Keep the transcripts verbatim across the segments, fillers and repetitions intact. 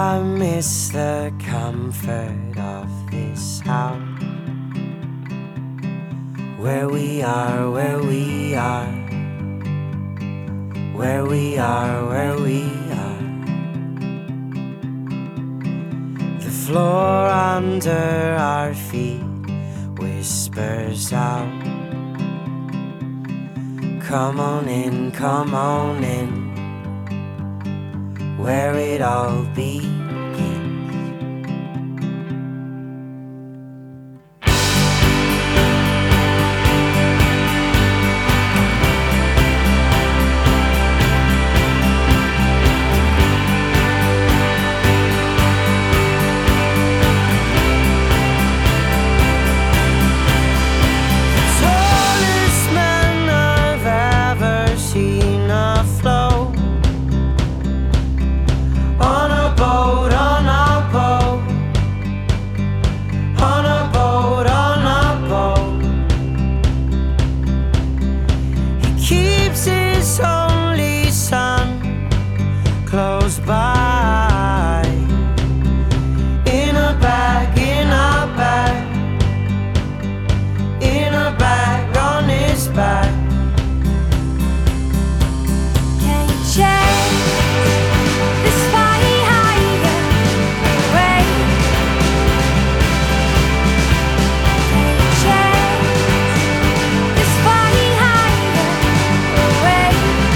I miss the comfort of this house, where we are, where we are, where we are, where we are. The floor under our feet whispers out, come on in, come on in, where it all begins. Only son close by, in a bag, in a bag, in a bag on his back. Can you change this funny higher way? Can you change this funny higher way?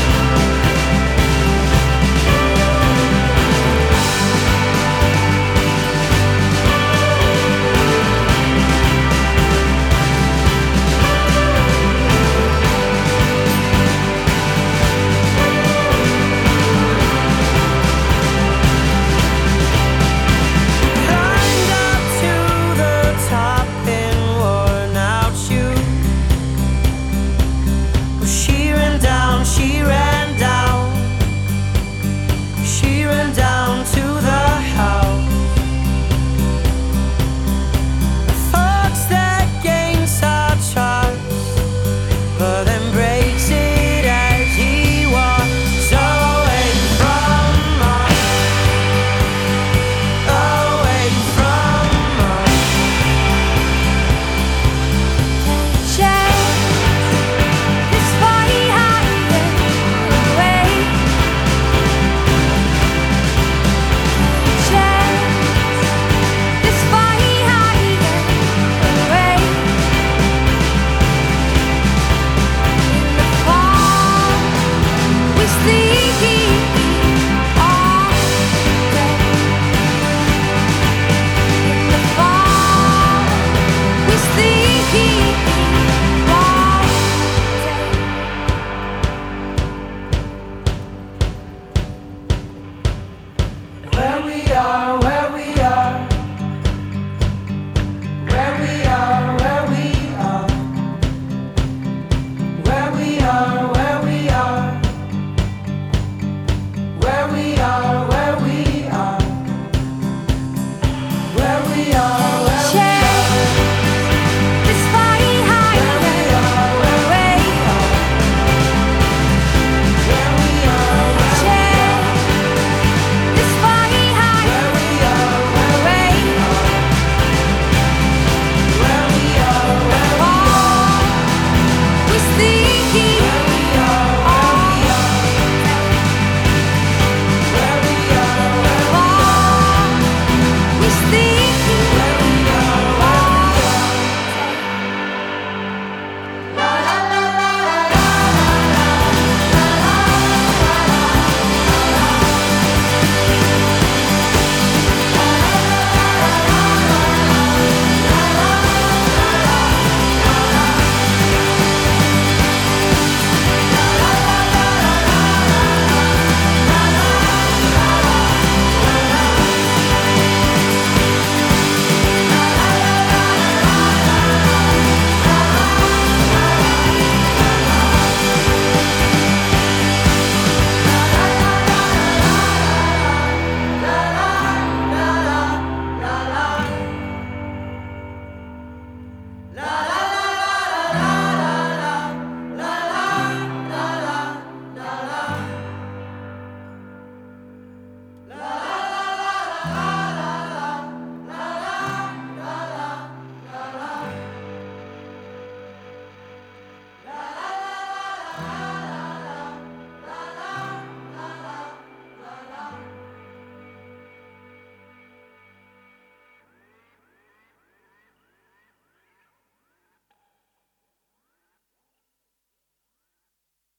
She ran down, she ran down to the house. Thugs that gain such trust, but then breaks it as he walks away from us, away from us. Change this funny higher way. Change this funny higher way. In the fall, we sleep here.